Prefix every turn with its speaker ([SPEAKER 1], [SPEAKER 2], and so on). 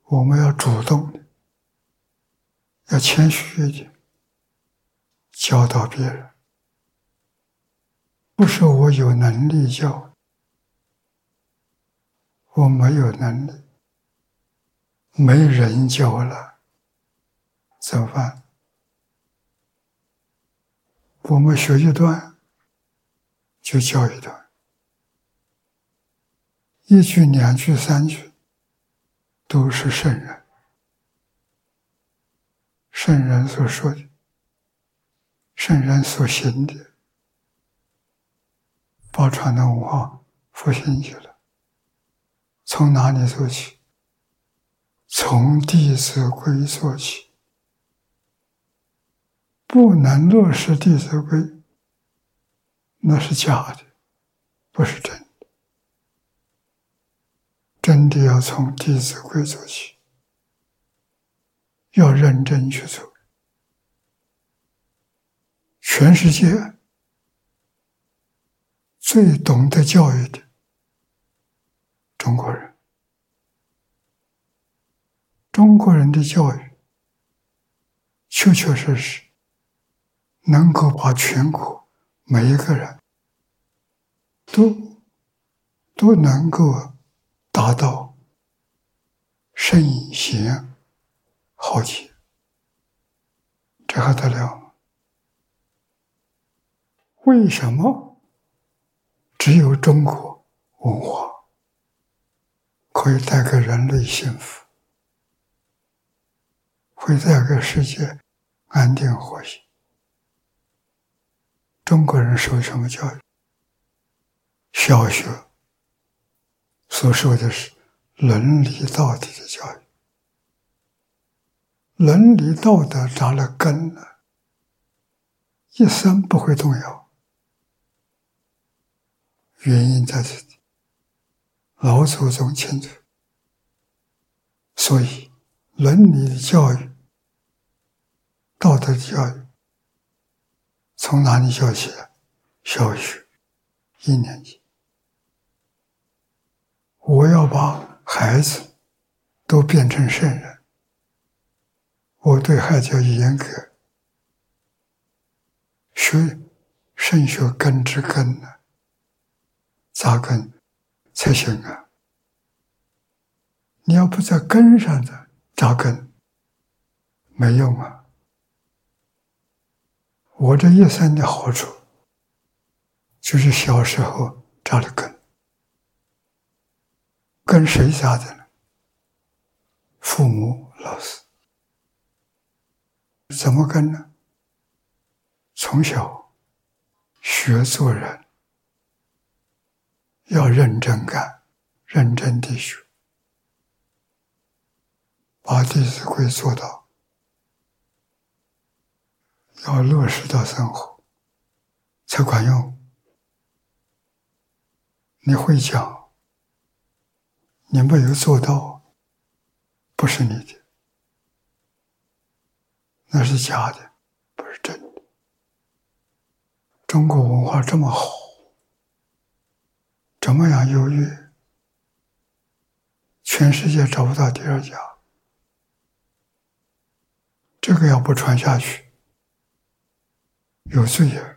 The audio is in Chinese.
[SPEAKER 1] 我们要主动的，要谦虚一点，教导别人。不是我有能力教，我没有能力，没人教了，怎么办？我们学一段，就教一段，一句、两句、三句，都是圣人。圣人所说的，圣人所行的，把传统文化复兴起来。从哪里做起？从《弟子规》做起。不能落实《弟子规》，那是假的，不是真的。真的要从《弟子规》做起，要认真去做。全世界最懂得教育的中国人，中国人的教育确确实实能够把全国每一个人都能够达到圣贤好洁，这还得了吗？为什么只有中国文化可以带给人类幸福，会带给世界安定和谐？中国人受什么教育？小学所受的是伦理道德的教育，伦理道德扎了根了，一生不会动摇。原因在这里，老祖宗清楚。所以伦理的教育、道德的教育从哪里教起来？小学1年级。我要把孩子都变成圣人，我对孩子要严格，学圣学根之根呢，扎根才行啊！你要不在根上的扎根，没用啊！我这一生的好处，就是小时候扎了根。跟谁扎的呢？父母、老师。怎么跟呢？从小学做人，要认真干，认真地学，把《弟子规》做到，要落实到生活，才管用。你会讲，你没有做到，不是你的，那是假的，不是真的。中国文化这么好，这么样优越，全世界找不到第二家。这个要不传下去，有罪啊！